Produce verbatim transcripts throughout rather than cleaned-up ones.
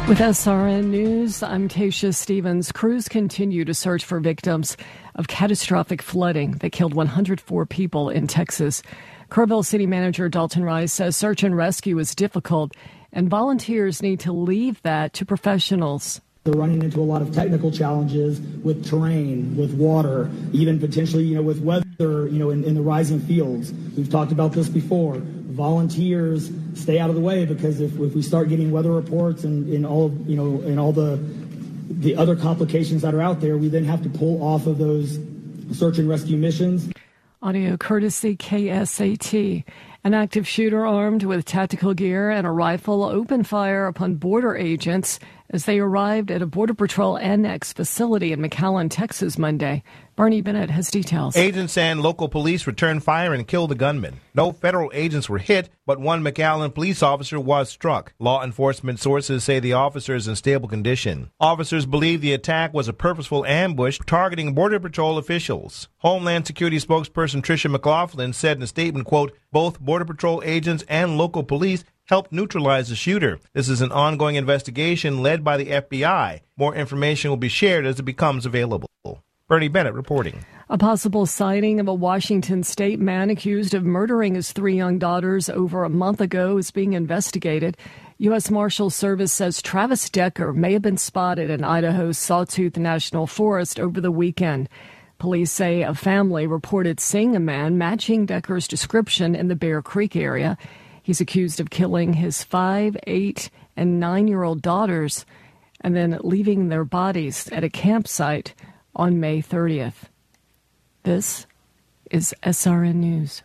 With S R N News, I'm Tasha Stevens. Crews continue to search for victims of catastrophic flooding that killed one hundred four people in Texas. Kerrville City Manager Dalton Rice says search and rescue is difficult, and volunteers need to leave that to professionals. They're running into a lot of technical challenges with terrain, with water, even potentially, you know, with weather, you know, in, in the rising fields. We've talked about this before. Volunteers stay out of the way, because if, if we start getting weather reports and, and all, you know, and all the the other complications that are out there, we then have to pull off of those search and rescue missions. Audio courtesy K S A T. An active shooter armed with tactical gear and a rifle opened fire upon border agents as they arrived at a Border Patrol annex facility in McAllen, Texas, Monday. Bernie Bennett has details. Agents and local police returned fire and killed the gunman. No federal agents were hit, but one McAllen police officer was struck. Law enforcement sources say the officer is in stable condition. Officers believe the attack was a purposeful ambush targeting Border Patrol officials. Homeland Security spokesperson Tricia McLaughlin said in a statement, quote, "Both Border Patrol agents and local police helped neutralize the shooter. This is an ongoing investigation led by the F B I. More information will be shared as it becomes available." Bernie Bennett reporting. A possible sighting of a Washington state man accused of murdering his three young daughters over a month ago is being investigated. U S. Marshal Service says Travis Decker may have been spotted in Idaho's Sawtooth National Forest over the weekend. Police say a family reported seeing a man matching Decker's description in the Bear Creek area. He's accused of killing his five, eight, and nine-year-old daughters and then leaving their bodies at a campsite on May thirtieth. This is S R N News.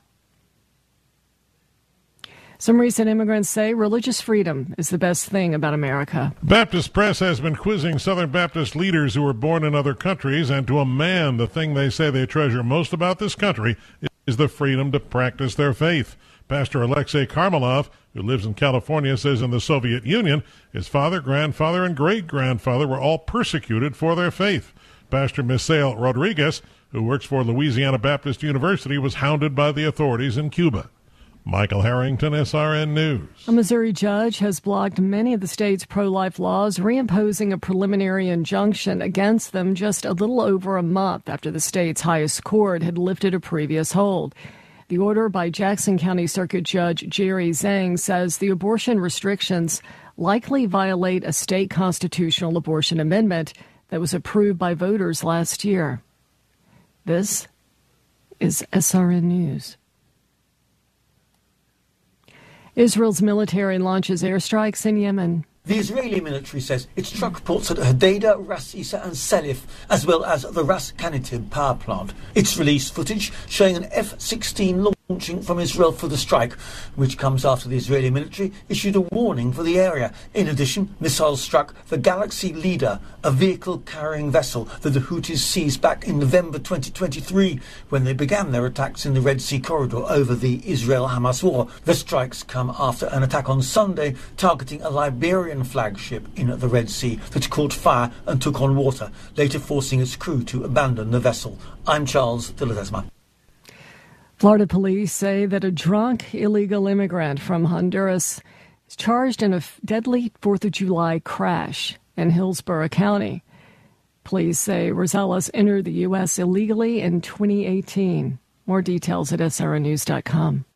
Some recent immigrants say religious freedom is the best thing about America. Baptist Press has been quizzing Southern Baptist leaders who were born in other countries, and to a man, the thing they say they treasure most about this country is the freedom to practice their faith. Pastor Alexei Karmelov, who lives in California, says in the Soviet Union, his father, grandfather, and great-grandfather were all persecuted for their faith. Pastor Misael Rodriguez, who works for Louisiana Baptist University, was hounded by the authorities in Cuba. Michael Harrington, S R N News. A Missouri judge has blocked many of the state's pro-life laws, reimposing a preliminary injunction against them just a little over a month after the state's highest court had lifted a previous hold. The order by Jackson County Circuit Judge Jerry Zhang says the abortion restrictions likely violate a state constitutional abortion amendment that was approved by voters last year. This is S R N News. Israel's military launches airstrikes in Yemen. The Israeli military says it struck ports at Hodeidah, Ras Isa and Salif, as well as the Ras Kanitib power plant. It's released footage showing an F sixteen launching from Israel for the strike, which comes after the Israeli military issued a warning for the area. In addition, missiles struck the Galaxy Leader, a vehicle-carrying vessel that the Houthis seized back in November twenty twenty-three when they began their attacks in the Red Sea corridor over the Israel-Hamas war. The strikes come after an attack on Sunday targeting a Liberian flagship in the Red Sea that caught fire and took on water, later forcing its crew to abandon the vessel. I'm Charles de Ledesma. Florida police say that a drunk illegal immigrant from Honduras is charged in a deadly fourth of July crash in Hillsborough County. Police say Rosales entered the U S illegally in twenty eighteen. More details at S R N news dot com.